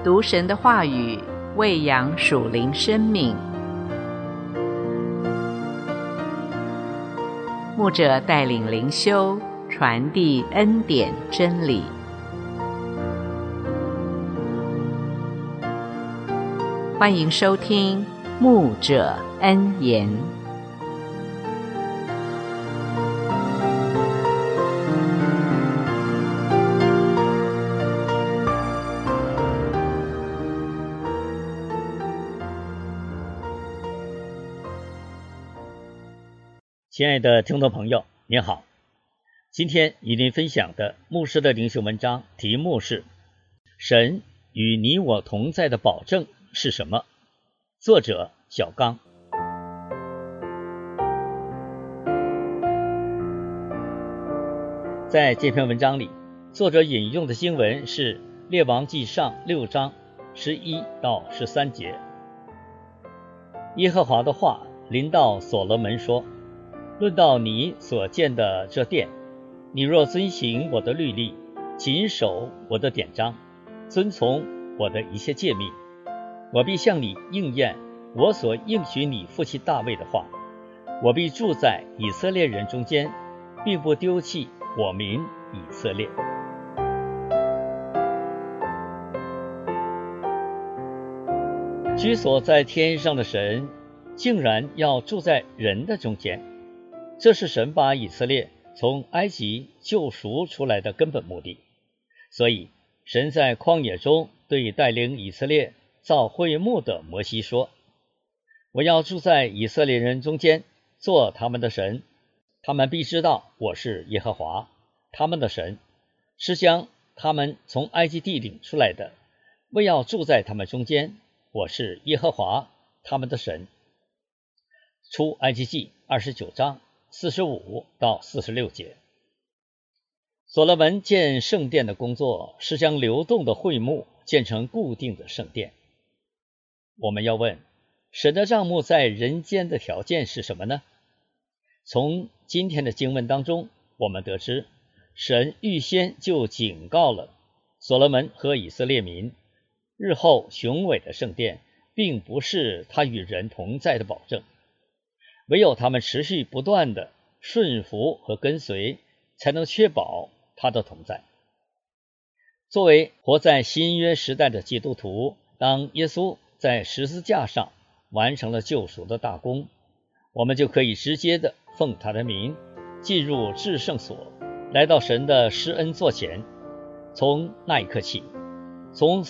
读神的话语，喂养属灵生命。牧者带领灵修，传递恩典真理。欢迎收听牧者恩言。 亲爱的听众朋友，您好。今天与您分享的牧师的灵修文章题目是神与你我同在的保证是什么？作者小刚。在这篇文章里，作者引用的经文是列王纪上6章11到13节。耶和华的话临到所罗门说，论到你所建的这殿，你若遵行我的律例，谨守我的典章，遵从我的一切诫命，我必向你应验我所应许你父亲大卫的话，我必住在以色列人中间，并不丢弃我民以色列。居所在天上的神竟然要住在人的中间，这是神把以色列从埃及救赎出来的根本目的。所以神在旷野中对带领以色列造会幕的摩西说，我要住在以色列人中间，做他们的神，他们必知道我是耶和华他们的神，是将他们从埃及地领出来的，为要住在他们中间，我是耶和华他们的神。出埃及记29章45到46节。所罗门建圣殿的工作是将流动的会幕建成固定的圣殿。我们要问，神的帐幕在人间的条件是什么呢？从今天的经文当中，我们得知神预先就警告了所罗门和以色列民，日后雄伟的圣殿并不是他与人同在的保证，唯有他们持续不断的顺服和跟随，才能确保他的同在。作为活在新约时代的基督徒，当耶稣在十字架上完成了救赎的大功，我们就可以直接的奉他的名进入至圣所，来到神的施恩座前。从那一刻起，从